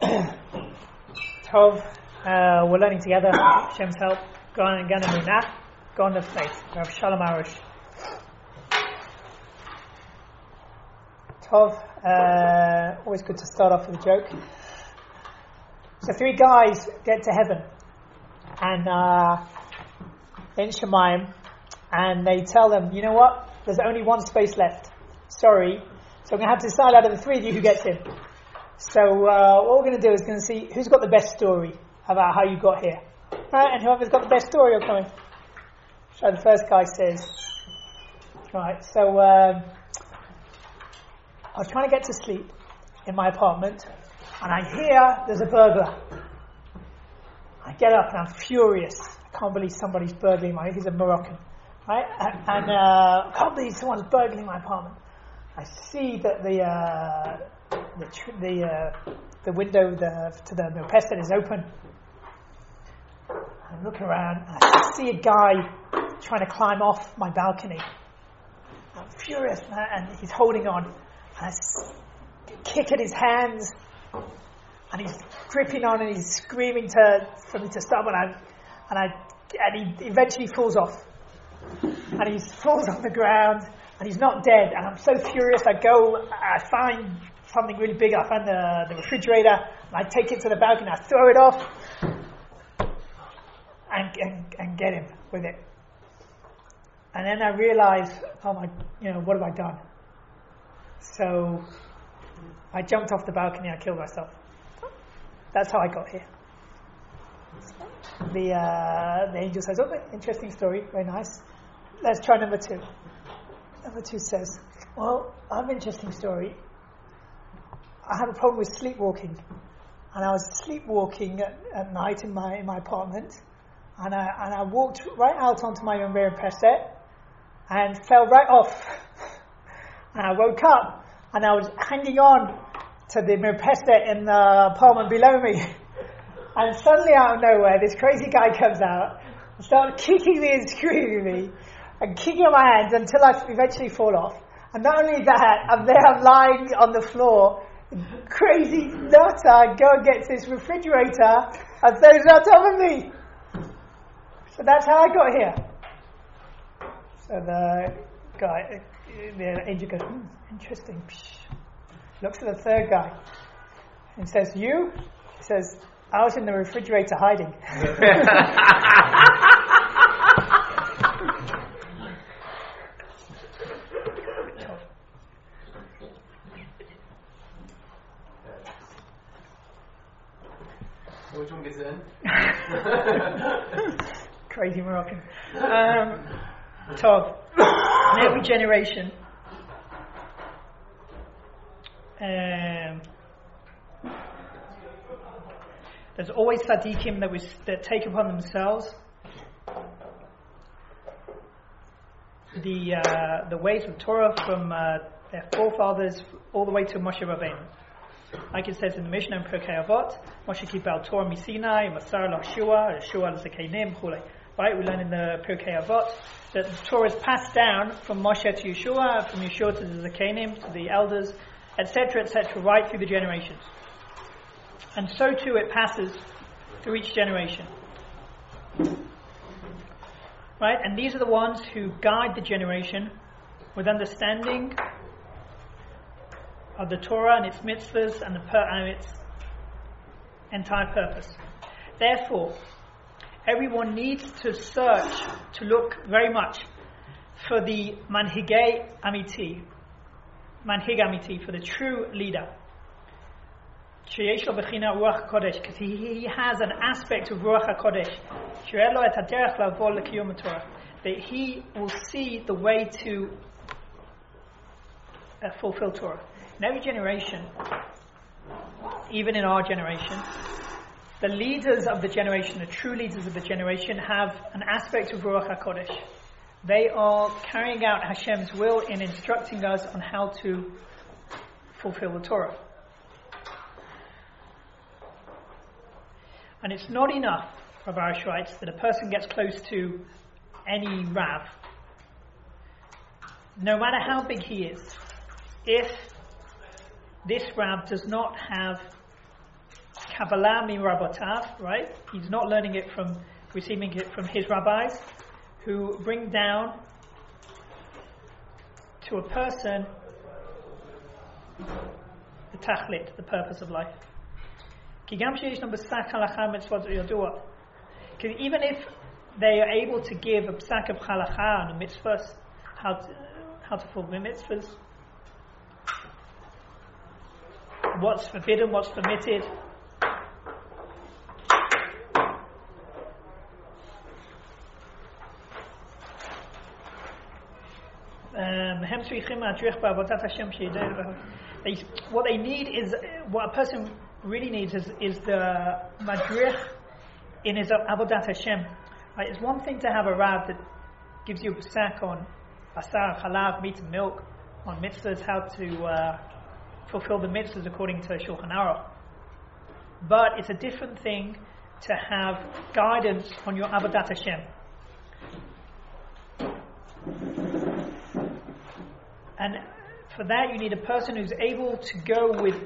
Tov, we're learning together. Hashem's help. Go on and get a Go on the faith. Rav Shalom Arush. Tov, always good to start off with a joke. So 3 guys get to heaven and in Shemayim, and they tell them, you know what? There's only one space left. Sorry. So I'm going to have to decide out of the 3 of you who gets in. So what we're going to do is going to see who's got the best story about how you got here. Right? And whoever's got the best story will come in. So the first guy says, right, so I was trying to get to sleep in my apartment, and I hear there's a burglar. I get up and I'm furious. I can't believe somebody's burgling my. He's a Moroccan, right? And I can't believe someone's burgling my apartment. I see that the window to the Mirpesset is open. I look around and I see a guy trying to climb off my balcony. I'm furious, and he's holding on. And I kick at his hands, and he's gripping on, and he's screaming for me to stop. And he eventually falls off, and he falls on the ground, and he's not dead. And I'm so furious. I find something really big. I find the refrigerator, and I take it to the balcony. I throw it off, and get him with it. And then I realize, what have I done? So I jumped off the balcony. I killed myself. That's how I got here. The angel says, "Okay, interesting story, very nice. Let's try number 2." Number 2 says, "Well, I have an interesting story. I have a problem with sleepwalking, and I was sleepwalking at night in my apartment, and I walked right out onto my Mirpesset and fell right off. And I woke up, and I was hanging on to the Mirpesset in the apartment below me. And suddenly, out of nowhere, this crazy guy comes out and starts kicking me and screaming at me, and kicking on my hands until I eventually fall off. And not only that, I'm lying on the floor. Crazy nutter go and gets this refrigerator and throws it on top of me. So that's how I got here." So the angel goes, "Interesting." Looks at the 3rd guy and says, "You?" He says, "I was in the refrigerator hiding." Which one gets in? Crazy Moroccan. Tov. In every generation, there's always tzaddikim that take upon themselves the ways of Torah from their forefathers all the way to Moshe Rabbeinu. Like it says in the Mishnah in Pirkei Avot, Moshe kibel Torah miSinai, Masar l'Yeshua, Yeshua l'Zakenim, chulei. Right, we learn in the Pirkei Avot that the Torah is passed down from Moshe to Yeshua, from Yeshua to the Zakenim, to the elders, etc., right through the generations. And so too it passes through each generation. Right, and these are the ones who guide the generation with understanding of the Torah and its mitzvahs and its entire purpose. Therefore, everyone needs to search, to look very much for the manhig amiti, for the true leader. Because he has an aspect of Ruach HaKodesh, that he will see the way to fulfill Torah. In every generation, even in our generation, the leaders of the generation, the true leaders of the generation, have an aspect of Ruach HaKodesh. They are carrying out Hashem's will in instructing us on how to fulfill the Torah. And it's not enough, Rav Arush writes, that a person gets close to any Rav, no matter how big he is, if this Rav does not have Kabbalah mi Rabbotav, right? He's not learning it from, receiving it from his rabbis, who bring down to a person the tachlit, the purpose of life. Because even if they are able to give a psak of halacha and a mitzvahs, how to fulfill mitzvahs, what's forbidden, what's permitted, what they need is, what a person really needs is the madrich in his avodat Hashem. Right? It's one thing to have a rab that gives you a psak on basar, halav, meat and milk, on mitzvahs, how to fulfill the mitzvahs according to Shulchan Aruch. But it's a different thing to have guidance on your avodat Hashem. And for that you need a person who's able to go with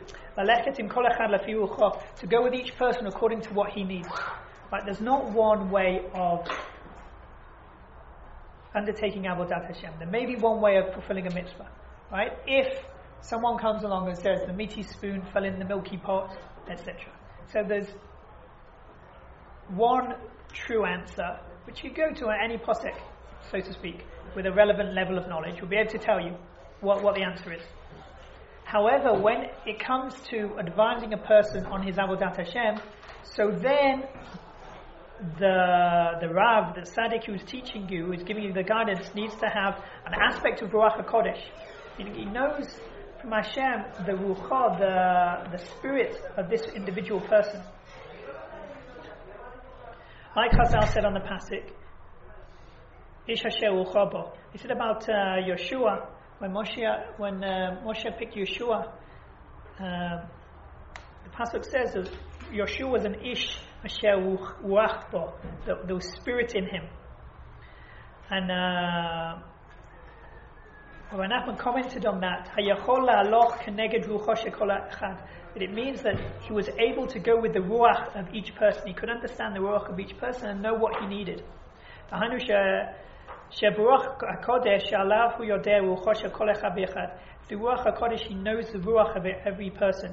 to go with each person according to what he needs. Right? There's not one way of undertaking avodat Hashem. There may be one way of fulfilling a mitzvah. Right? If someone comes along and says the meaty spoon fell in the milky pot, etc. So there's one true answer, which you go to any posek, so to speak, with a relevant level of knowledge, will be able to tell you what the answer is. However, when it comes to advising a person on his avodat Hashem, so then the Rav, the Tzaddik who's teaching you, who's giving you the guidance, needs to have an aspect of Ruach HaKodesh. He knows from Hashem the Ruach, the spirit of this individual person. Like Chazal said on the pasuk, Ish Hasher Ruach Bo. He said about Yeshua, when Moshe picked Yeshua, the pasuk says that Yeshua was an Ish Asher Ruach Bo. There was spirit in him. And when Nachman commented on that, that it means that he was able to go with the ruach of each person. He could understand the ruach of each person and know what he needed. The ruach HaKodesh, he knows the ruach of every person.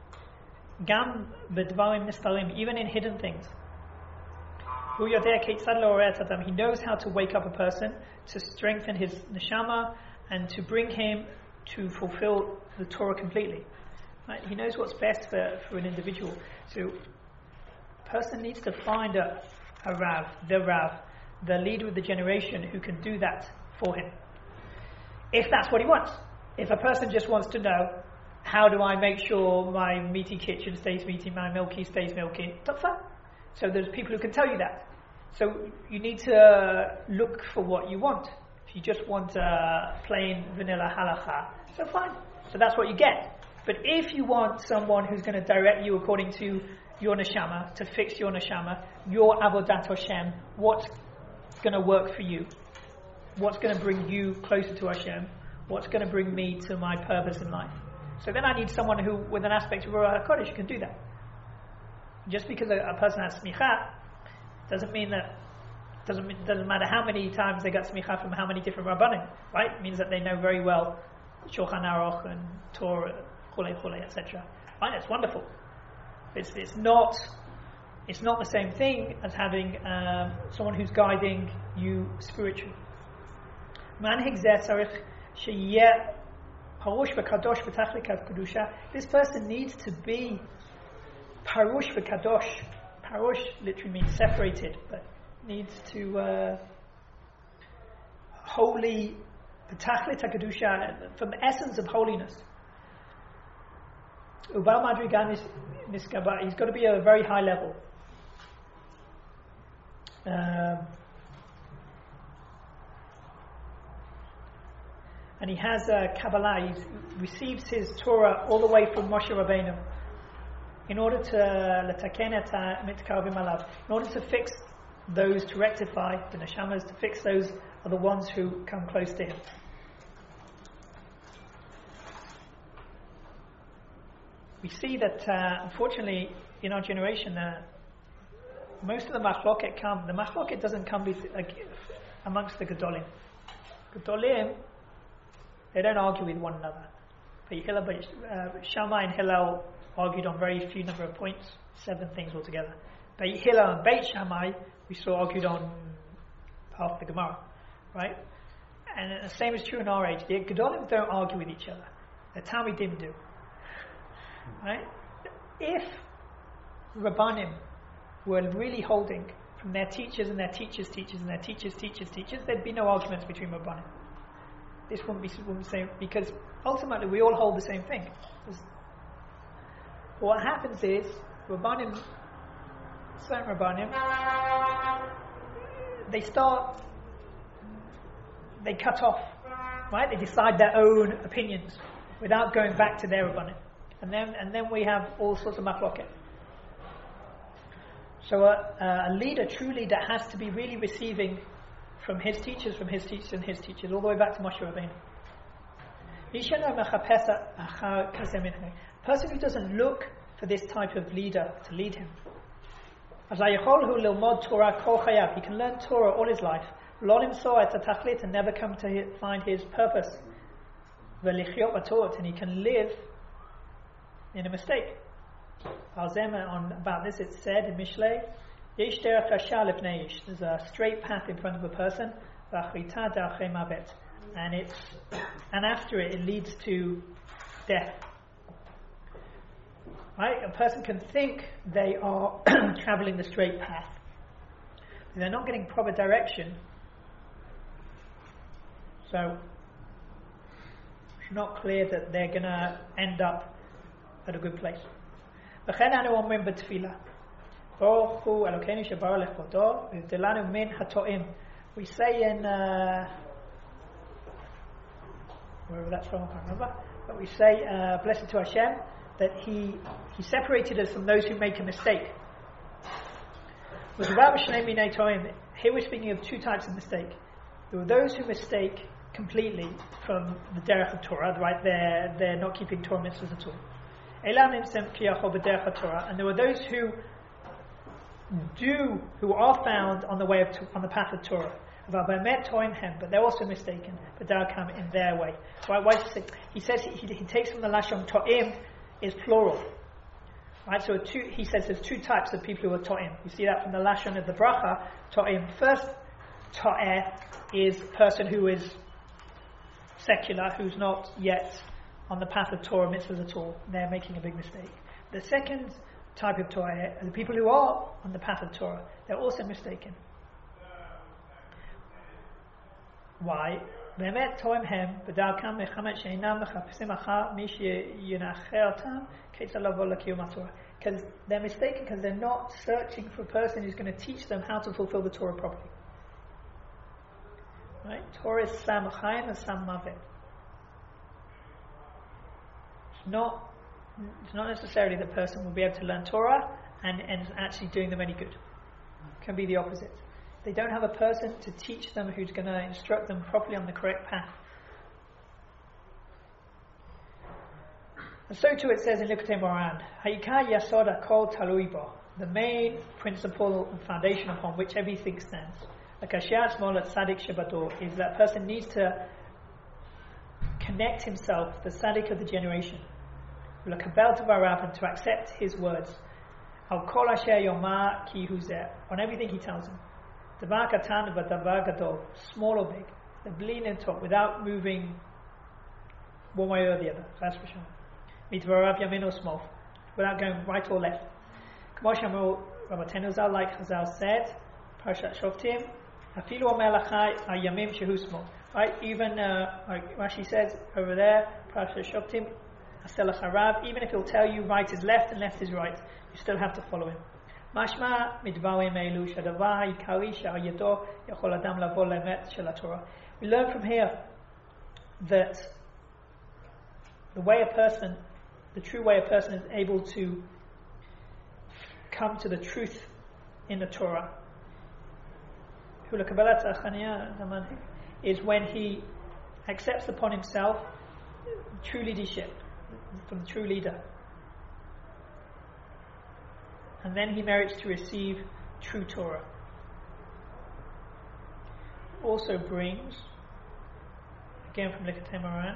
Even in hidden things. He knows how to wake up a person, to strengthen his neshama, and to bring him to fulfill the Torah completely. Right? He knows what's best for an individual. So a person needs to find a Rav, the leader of the generation who can do that for him. If that's what he wants. If a person just wants to know, how do I make sure my meaty kitchen stays meaty, my milky stays milky, that's fine. So there's people who can tell you that. So you need to look for what you want. If you just want plain vanilla halacha, so fine. So that's what you get. But if you want someone who's going to direct you according to your neshama, to fix your neshama, your avodat Hashem, what's going to work for you, what's going to bring you closer to Hashem, what's going to bring me to my purpose in life. So then I need someone who, with an aspect of Ruach HaKodesh, can do that. Just because a person has smicha, doesn't mean that doesn't matter how many times they got smicha from how many different rabbanim, right? It means that they know very well Shulchan Aruch and Torah, chule, etc. Right? That's wonderful. It's not the same thing as having someone who's guiding you spiritually. This person needs to be parush v'kadosh. Parush literally means separated, but needs to holy, v'tachlit HaKedusha, from the essence of holiness. Ubal madrigan niskaba, he's got to be at a very high level. And he has Kabbalah, he receives his Torah all the way from Moshe Rabbeinu in order to fix those, to rectify the neshamas, to fix those are the ones who come close to him. we see that unfortunately in our generation, most of the machloket doesn't come amongst the Gedolim. Gedolim, they don't argue with one another. Shammai and Hillel argued on very few number of points, 7 things altogether. Beit Hillel and Beit Shammai, we saw argued on half the Gemara, right? And the same is true in our age. The Gedolim don't argue with each other. The Talmidim do, right? If Rabbanim were really holding from their teachers and their teachers' teachers and their teachers' teachers' teachers, there'd be no arguments between Rabbanim. This wouldn't be the same, because ultimately we all hold the same thing. But what happens is, Rabbanim, certain Rabbanim, they cut off, right? They decide their own opinions without going back to their Rabbanim. And then we have all sorts of machloket. So a leader, true leader, has to be really receiving from his teachers, and his teachers, all the way back to Moshe Rabbeinu. A person who doesn't look for this type of leader to lead him. He can learn Torah all his life, and never come to find his purpose. And he can live in a mistake. About this it's said in Mishlei, there's a straight path in front of a person, and after it leads to death. Right? A person can think they are travelling the straight path. If they're not getting proper direction, so it's not clear that they're going to end up at a good place. לכן אנו אומרים בתפילה, ברוך הוא אלוקינו שברא לכבודו והבדלנו מן הטועים. We say in wherever that's from, I can't remember, but we say blessed to Hashem, that he separated us from those who make a mistake. Here we're speaking of 2 types of mistake. There were those who mistake completely from the derech of Torah, right? They're not keeping Torah mitzvahs at all. And there were those who are found on the path of Torah. But they're also mistaken. But they'll come in their way. Right? He says he takes from the lashon to'im is plural. Right? So he says there's 2 types of people who are to'im. You see that from the lashon of the bracha to'im. First to'eh is a person who is secular, who's not yet on the path of Torah mitzvahs at all. They're making a big mistake. The second type of Torah are the people who are on the path of Torah. They're also mistaken. Why? Because they're mistaken because they're not searching for a person who's going to teach them how to fulfill the Torah properly. Right? Torah is Sam Chaim and Sam Mavet. It's not necessarily the person will be able to learn Torah and actually doing them any good. It can be the opposite. They don't have a person to teach them who's going to instruct them properly on the correct path. And so too it says in Likutei Moharan, Ha'ikar Yasod HaKol Talui Bo, the main principle and foundation upon which everything stands. Like Asher Smol at Tzaddik Shebador, is that person needs to connect himself to the Tzaddik of the generation. And to accept his words. Al kol asher yomar ki hu zeh, on everything he tells him. Davar katan v'davar gadol, small or big. The blin and talk without moving one way or the other. That's for sure. Mitvarav yamin or small, without going right or left. K'mo she'amru Rabbeinu Zal, like Chazal said, Parashat Shoftim, afilu omer lachai hayamim shehu small. Right, even like Rashi says over there, Parashat Shoftim. Even if he'll tell you right is left and left is right, you still have to follow him. Mashma midvarim elu shadavar ha'ikari she'al yachol adam lavo le'emet shel haTorah. We learn from here that the true way a person is able to come to the truth in the Torah, is when he accepts upon himself true leadership from the true leader. and then he merits to receive true Torah. Also brings, again from Likutei Moharan,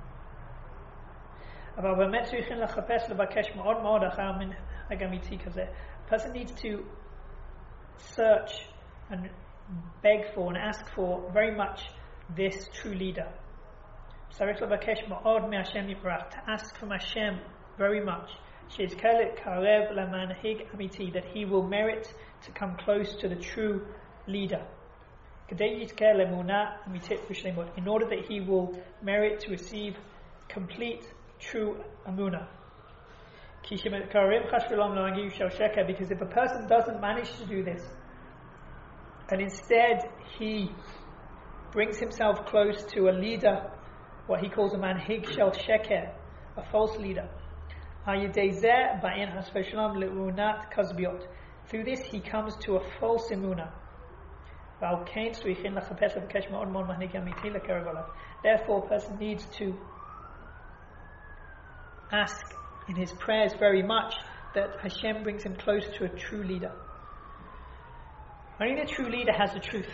a person needs to search and beg for and ask for very much this true leader. To ask from Hashem very much, that he will merit to come close to the true leader. In order that he will merit to receive complete true Amunah. Because if a person doesn't manage to do this, and instead he brings himself close to a leader, what he calls a manhig shel sheker, a false leader, through this he comes to a false Amunah. Therefore, a person needs to ask in his prayers very much that Hashem brings him close to a true leader. Only the true leader has the truth,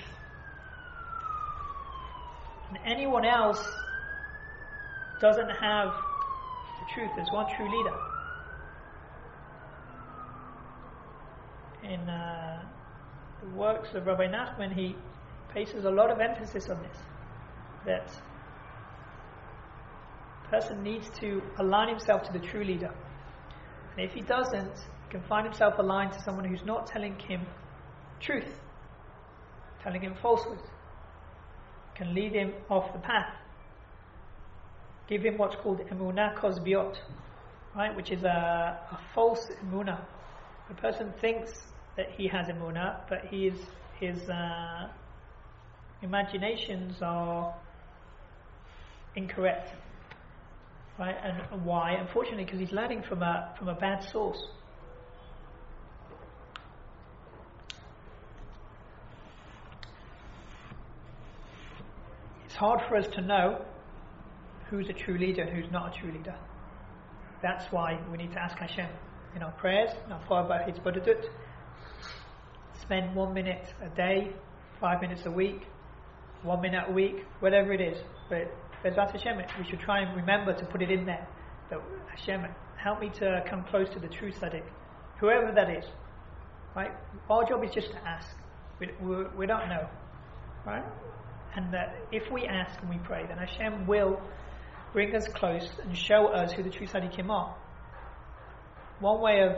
and anyone else doesn't have the truth. There's one true leader. In the works of Rabbi Nachman, he places a lot of emphasis on this, that a person needs to align himself to the true leader, and if he doesn't, he can find himself aligned to someone who's not telling him truth, telling him falsehood, can lead him off the path, give him what's called emunah kozbiot, right, which is a false emunah. The person thinks that he has emunah, but his imaginations are incorrect, right? And why? Unfortunately, because he's learning from a bad source. It's hard for us to know who's a true leader and who's not a true leader. That's why we need to ask Hashem in our prayers, in our Farba Hitzbodadut. Spend 1 minute a day, 5 minutes a week, 1 minute a week, whatever it is. But Bezrat Hashem, we should try and remember to put it in there. That Hashem, help me to come close to the true Tzaddik, whoever that is. Right? Our job is just to ask. We don't know. Right? And that if we ask and we pray, then Hashem will bring us close and show us who the true Tzaddikim are. One way of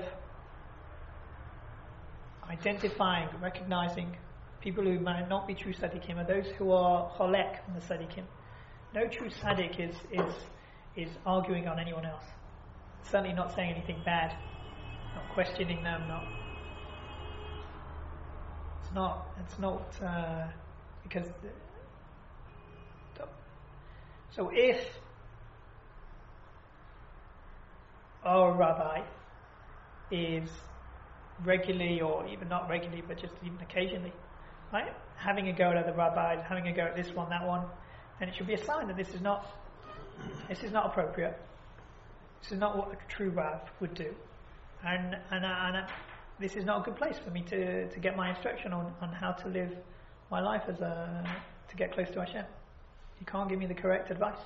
identifying, recognizing people who might not be true Tzaddikim are those who are cholek on the Tzaddikim. No true Tzaddik is arguing on anyone else. Certainly not saying anything bad, not questioning them, it's not because so if our rabbi is regularly, or even not regularly, but just even occasionally, right, having a go at other rabbis, having a go at this one, that one, then it should be a sign that this is not appropriate. This is not what a true Rav would do, and this is not a good place for me to get my instruction on how to live my life to get close to Hashem. You can't give me the correct advice.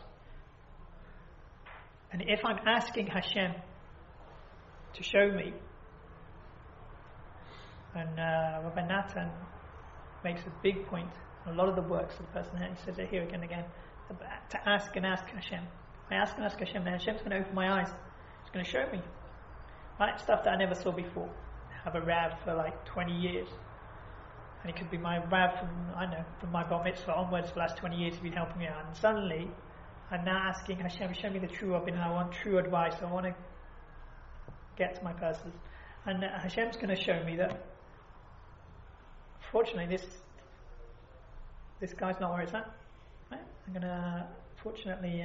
And if I'm asking Hashem to show me, and Rabbi Natan makes a big point in a lot of the works of the person here, he says it here again and again, to ask and ask Hashem. I ask and ask Hashem, then Hashem's going to open my eyes. He's going to show me, right, stuff that I never saw before. I have a Rav for like 20 years. And it could be my Rav from my Bar Mitzvah onwards for the last 20 years, he's been helping me out. And suddenly, I'm now asking Hashem, show me the true Rabbin, I want true advice, I want to get to my person. And Hashem's going to show me that, fortunately, this guy's not where it's at. Right? I'm going to, fortunately,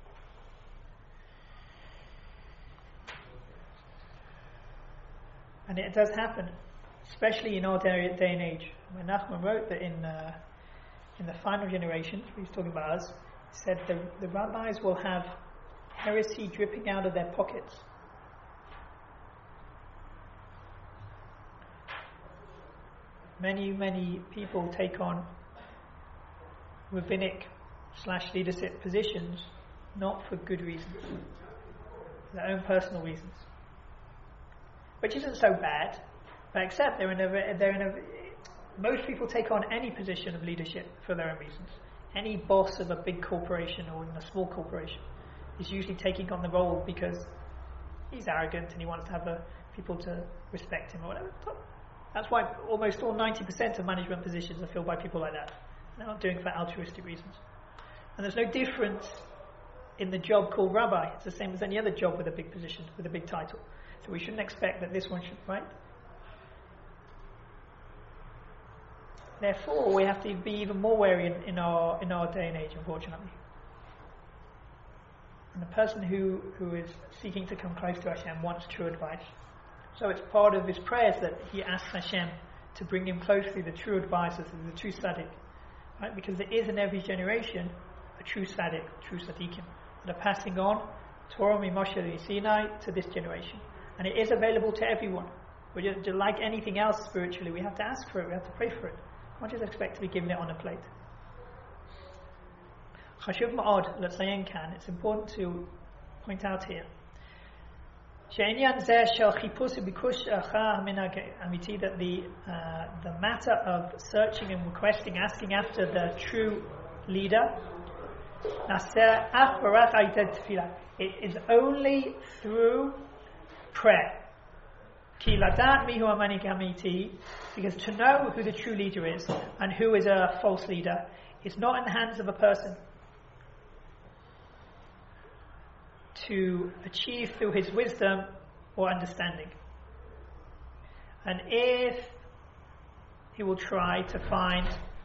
and it does happen, especially in our day and age. When Nachman wrote that in the final generations, he was talking about us, he said the rabbis will have heresy dripping out of their pockets. many people take on rabbinic / leadership positions not for good reasons, for their own personal reasons, which isn't so bad, but except most people take on any position of leadership for their own reasons. Any boss of a big corporation or in a small corporation is usually taking on the role because he's arrogant and he wants to have people to respect him or whatever. That's why almost all 90% of management positions are filled by people like that. They're not doing it for altruistic reasons. And there's no difference in the job called rabbi. It's the same as any other job with a big position, with a big title. So we shouldn't expect that this one should, right? Therefore, we have to be even more wary in our day and age, unfortunately. And the person who is seeking to come close to Hashem wants true advice. So it's part of his prayers that he asks Hashem to bring him closely the true advisors, the true tzaddik. Right? Because there is in every generation a true tzaddik, true tzaddikim, that are passing on Torah Moshe Sinai to this generation. And it is available to everyone. But just like anything else spiritually, we have to ask for it, we have to pray for it. Not just expect to be given it on a plate. Chashuv ma'od l'tzayin kan. It's important to point out here that the matter of searching and requesting, asking after the true leader, it is only through prayer. Because to know who the true leader is and who is a false leader is not in the hands of a person to achieve through his wisdom or understanding. And if he will try to find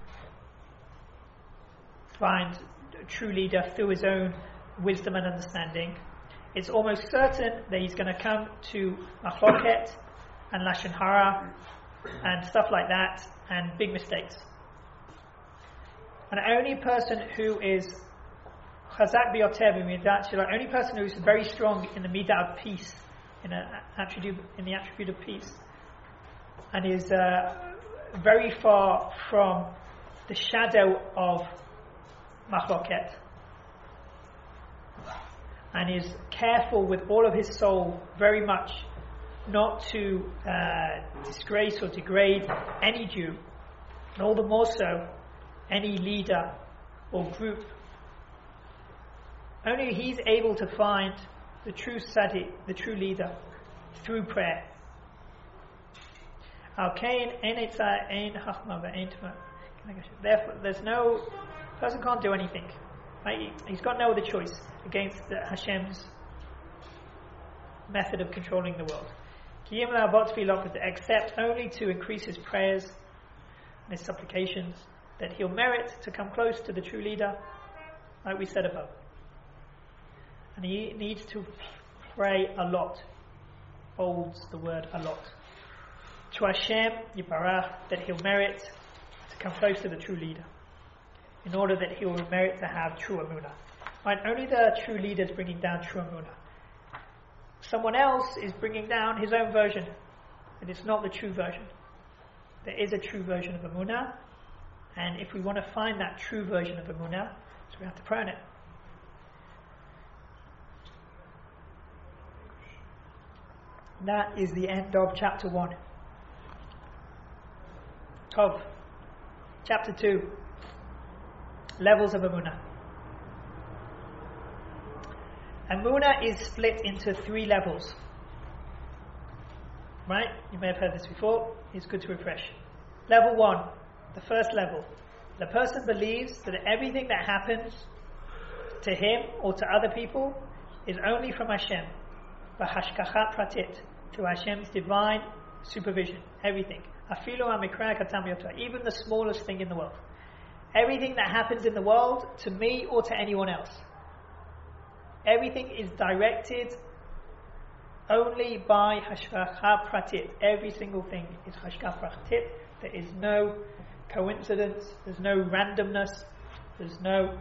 a true leader through his own wisdom and understanding, it's almost certain that he's going to come to machloket and lashon hara and stuff like that, and big mistakes. And only person who is chazak biyoter b'midat shelo, only person who is very strong in the midah of peace, in the attribute of peace, and is very far from the shadow of machloket, and is careful with all of his soul very much not to disgrace or degrade any Jew, and all the more so any leader or group. Only he's able to find the true tzaddik, the true leader, through prayer. Therefore, person can't do anything. Right? He's got no other choice against Hashem's method of controlling the world. Except only to increase his prayers and his supplications, that he'll merit to come close to the true leader, like we said above. And he needs to pray a lot. Holds the word a lot. To Hashem Yibarach, that he'll merit to come close to the true leader, in order that he will merit to have true Amunah. Right? Only the true leader is bringing down true Amunah. Someone else is bringing down his own version, and it's not the true version. There is a true version of Amunah, and if we want to find that true version of Amunah, so we have to pray on it. That is the end of chapter 1. Tov. Chapter 2. Levels of Amunah. Amunah is split into 3 levels. Right? You may have heard this before. It's good to refresh. Level 1, the first level. The person believes that everything that happens to him or to other people is only from Hashem. B'hashgacha pratit, through Hashem's divine supervision. Everything. Afilu ha'mikra katam yoter, even the smallest thing in the world. Everything that happens in the world, to me or to anyone else, everything is directed only by hashgacha pratit. Every single thing is hashgacha pratit. There is no coincidence, there's no randomness, there's no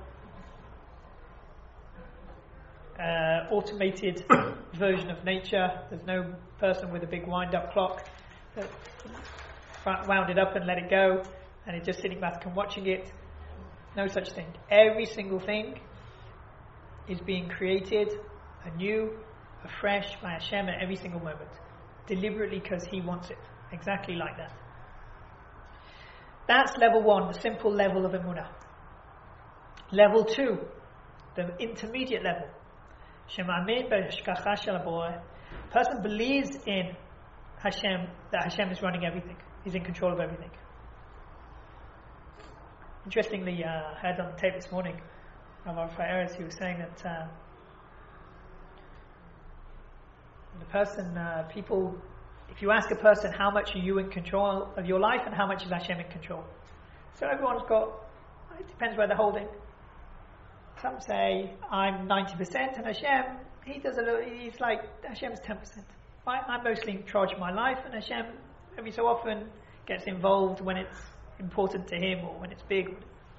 automated version of nature, there's no person with a big wind-up clock. wound it up and let it go, and it's just sitting back and watching it. No such thing. Every single thing is being created anew, afresh by Hashem at every single moment, deliberately because He wants it, exactly like that. That's level 1, the simple level of Emunah. Level 2, the intermediate level. Person believes in Hashem, that Hashem is running everything, He's in control of everything. Interestingly, I heard on the tape this morning of our Eretz, he was saying that the person, people, if you ask a person how much are you in control of your life and how much is Hashem in control, so everyone's got, it depends where they're holding. Some say I'm 90% and Hashem, he does a little, he's like, Hashem's 10%. I'm mostly in charge of my life, and Hashem every so often gets involved when it's important to him or when it's big.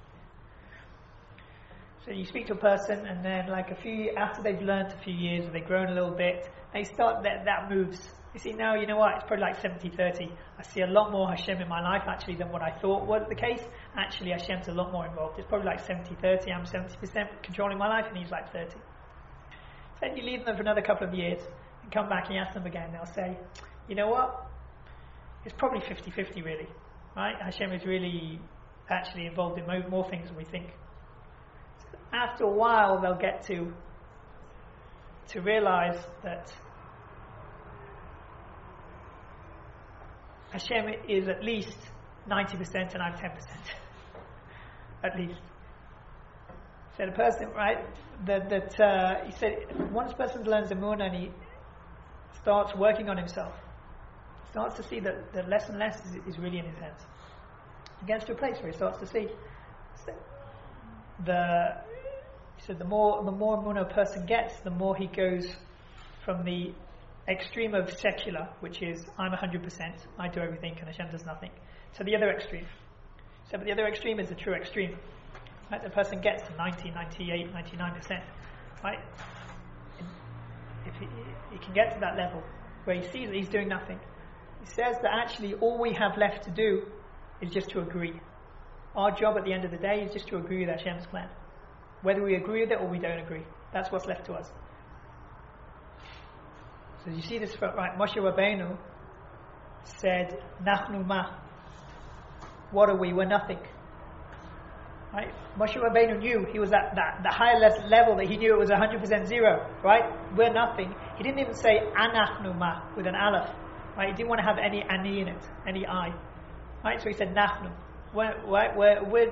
So you speak to a person, and then like after they've learned a few years, or they've grown a little bit, they start that moves. You see, now you know what, it's probably like 70-30. I see a lot more Hashem in my life actually than what I thought was the case. Actually, Hashem's a lot more involved. It's probably like 70-30. I'm 70% controlling my life, and he's like 30. Then you leave them for another couple of years and come back and you ask them again. They'll say, you know what, it's probably 50-50 really, right? Hashem is really actually involved in more things than we think. So after a while, they'll get to realize that Hashem is at least 90% and I'm 10%. At least. So the person, right, he said, once a person learns the Emunah and he starts working on himself, starts to see that less and less is really in his hands. He gets to a place where he starts to see the more Emunah a person gets, the more he goes from the extreme of secular, which is I'm 100%, I do everything and Hashem does nothing, to the other extreme. So but the other extreme is the true extreme. Right? The person gets to 90, 98, 99%. Right? If he can get to that level where he sees that he's doing nothing, he says that actually all we have left to do is just to agree. Our job at the end of the day is just to agree with Hashem's plan. Whether we agree with it or we don't agree. That's what's left to us. So you see this, right? Moshe Rabbeinu said, Nachnu ma. What are we? We're nothing. Right? Moshe Rabbeinu knew he was at the higher level that he knew it was 100% zero. Right? We're nothing. He didn't even say Anachnu ma with an aleph. Right? He didn't want to have any ani in it, any I. Right? So he said Nachnu. We're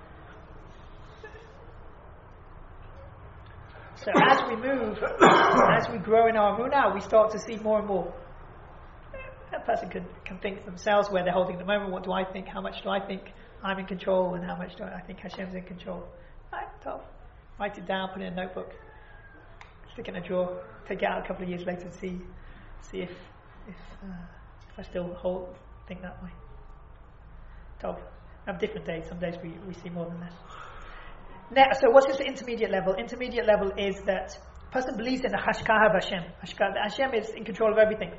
So as we move, as we grow in our Emunah, we start to see more and more. A person can think themselves where they're holding at the moment. What do I think? How much do I think I'm in control? And how much do I think Hashem's in control? Right, tough. Write it down, put it in a notebook, stick it in a drawer, take it out a couple of years later and see if I still think that way. Tough. We have different days. Some days we see more than this. Now, so what is the intermediate level? Intermediate level is that a person believes in the Hashkaha of Hashem. That Hashem is in control of everything.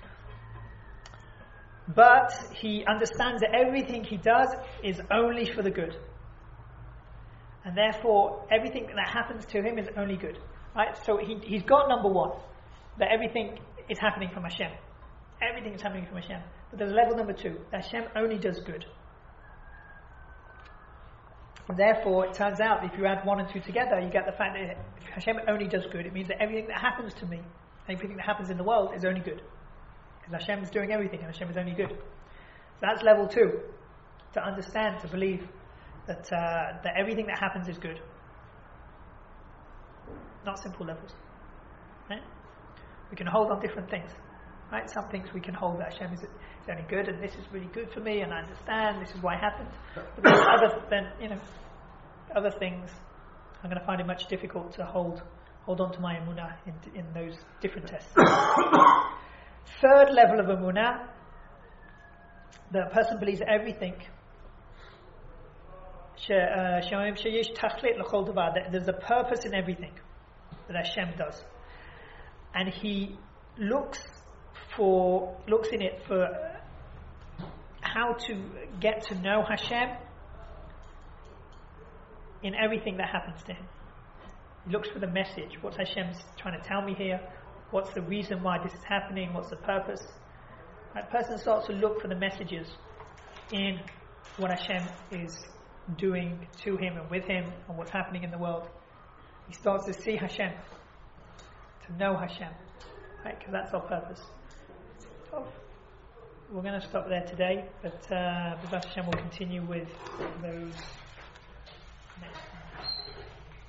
But he understands that everything he does is only for the good. And therefore, everything that happens to him is only good. Right? So he's got number one, that everything is happening from Hashem. Everything is happening from Hashem. But there's level number two, that Hashem only does good. And therefore, it turns out if you add 1 and 2 together, you get the fact that if Hashem only does good, it means that everything that happens to me, everything that happens in the world is only good. Because Hashem is doing everything and Hashem is only good. So that's level 2. To understand, to believe that everything that happens is good. Not simple levels. Right? We can hold on different things. Right? Some things we can hold that Hashem is only good, and this is really good for me, and I understand this is why it happened. But there's other things I'm going to find it much difficult to hold on to my Emunah in those different tests. Third level of Emunah, the person believes everything. There's a purpose in everything that Hashem does, and he looks in it for how to get to know Hashem in everything that happens to him. He looks for the message. What's Hashem trying to tell me here? What's the reason why this is happening? What's the purpose? That person starts to look for the messages in what Hashem is doing to him and with him and what's happening in the world. He starts to see Hashem, to know Hashem, right? Because that's our purpose. So we're going to stop there today, but B'ezras Hashem will continue with those